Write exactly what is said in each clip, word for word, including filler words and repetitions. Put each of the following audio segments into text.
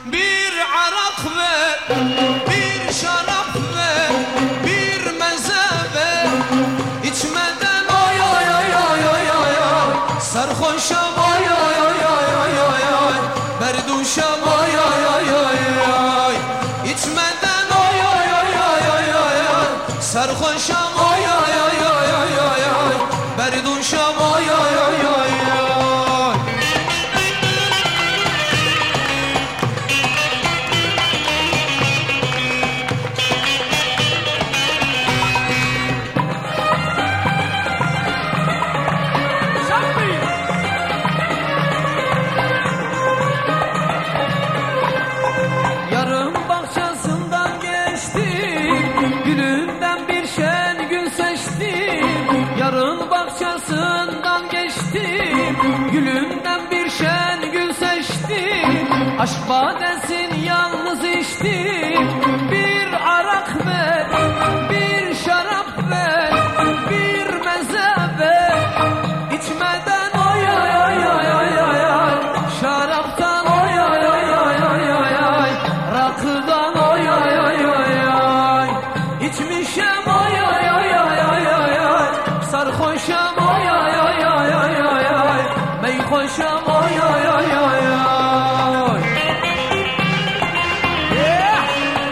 Bir arak ver, bir şarap ver, bir meze ver. İçmeden oy oy oy oy oy oy oy, sarhoşam oy oy oy oy oy oy oy, berduşam oy oy oy oy oy. İçmeden oy oy oy oy oy oy oy, sarhoşam oy oy oy oy oy oy oy, berduşam oy oy oy oy oy. Yarın bahçesinden geçtim, gülünden bir şen gül seçtim. Aşk badesini yalnız içtim. Bir arak ver, bir şarap ver, bir meze ver. İçmeden oy oy oy oy oy oy oy, şaraptan oy oy oy oy oy oy oy, rakıdan oy oy oy oy oy. İçmişem oy oy oy oy oy oy oy, sarhoşam oy oy oy oy oy oy oy, meyhoşam oy oy oy oy oy. Yeah!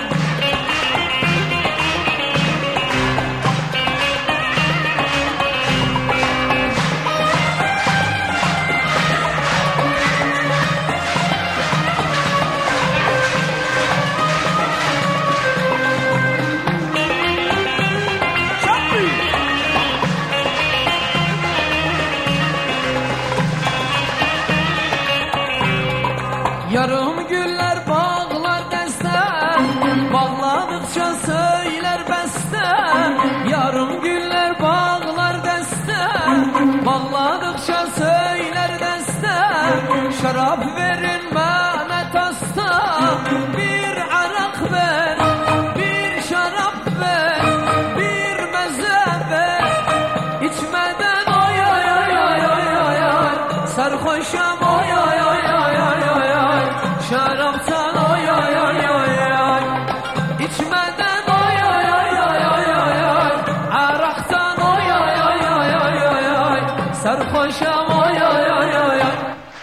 Yarım güller bağlar destem, bağladıkça söyler bestem. Yarım güller bağlar destem, bağladıkça söyler destem. Şarap verin Mehmet Aslan, bir arak ver, bir şarap ver, bir meze ver. İçmeden oy oy oy oy oy oy oy, sarhoşam oy oy oy oy oy oy oy, şaraptan oy oy oy oy oy. İçmeden oy oy oy oy oy oy oy, araktan oy oy oy oy oy oy oy, sarhoşam oy oy oy oy oy.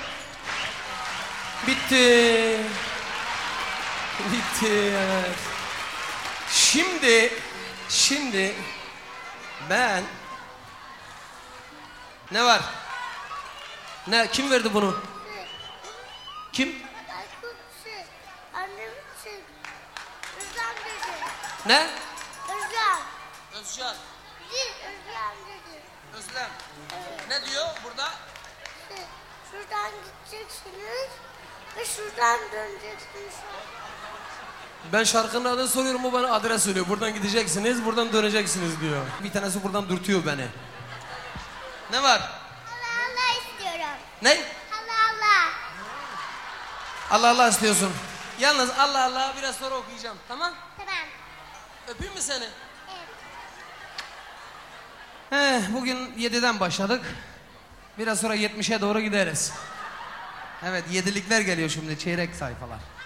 Bitti. Bitti. Evet. Şimdi, şimdi ben ne var? Ne? Kim verdi bunu? Kim? Annemsin. Özlem dedi. Ne? Özlem. Özcan. Değil, Özlem dedi. Özlem. Evet. Ne diyor burada? Şuradan gideceksiniz ve şuradan döneceksiniz. Ben şarkının adını soruyorum, o bana adres söylüyor. Buradan gideceksiniz, buradan döneceksiniz diyor. Bir tanesi buradan dürtüyor beni. Ne var? Allah Allah istiyorum. Ne? Allah Allah. Allah Allah istiyorsun. Yalnız Allah Allah biraz sonra okuyacağım. Tamam? Tamam. Öpeyim mi seni? Evet. Heh, bugün yediden başladık. Biraz sonra yetmişe doğru gideriz. Evet, yedilikler geliyor şimdi, çeyrek sayfalar.